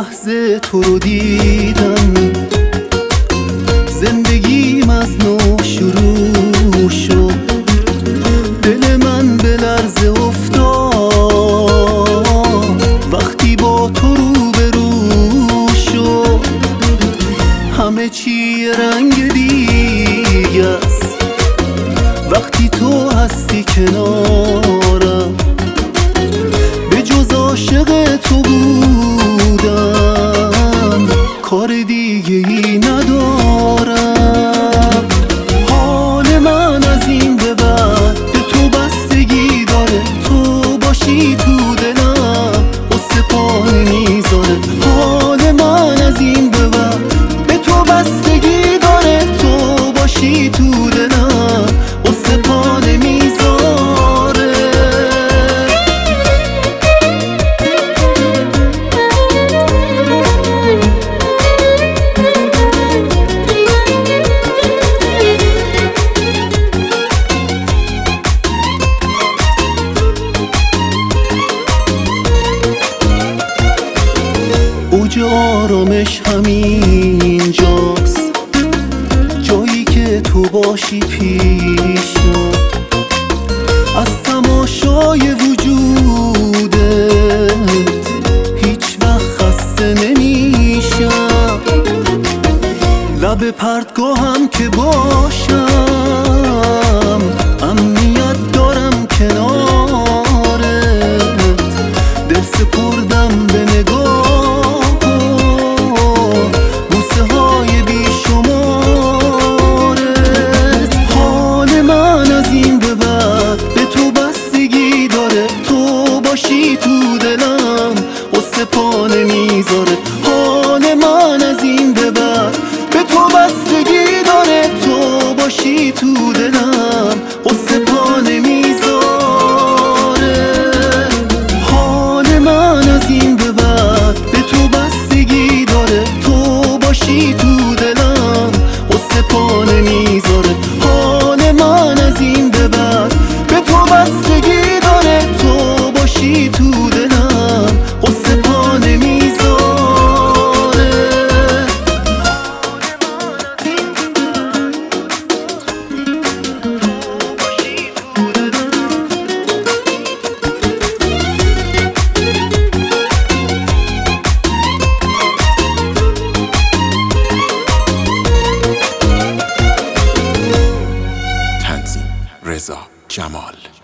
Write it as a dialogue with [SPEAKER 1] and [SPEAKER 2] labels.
[SPEAKER 1] لحظه تو رو دیدم زندگیم از نو شروع شد. دل من به لرزه افتاد وقتی با تو روبرو شد. همه چی رنگ دیگه است وقتی تو هستی کنارم. به جز عاشق تو بودم کار دیگه ای ندارم. حال من از این به بعد به تو بستگی داره. تو باشی تو دلم قصه پا نمیذاره. حال من از این به بعد به تو بستگی داره. تو باشی تو دلم قصه پا نمیذاره. اوج آرامش همین جاست، جایی که تو باشی پیشم. از تماشای وجودت هیچ وقت خسته نمیشم. لب پرتگاهم که باشم امنیت دارم کنارت. دل سپردم به نگاه بوسه های بی شمارت. حال من از این به بعد به تو بستگی داره. تو باشی تو دلم قصه پا نمیذاره. حال من از این به بعد به تو بستگی داره. تو باشی تو دلم قصه پا نمیذاره. حال من از این به بعد به تو بستگی داره. تو باشی تو دلم قصه پا نمیذاره. حال من از این به بعد به تو بستگی داره. تو باشی تو دلم قصه پا نمیذاره.
[SPEAKER 2] رضا جمال.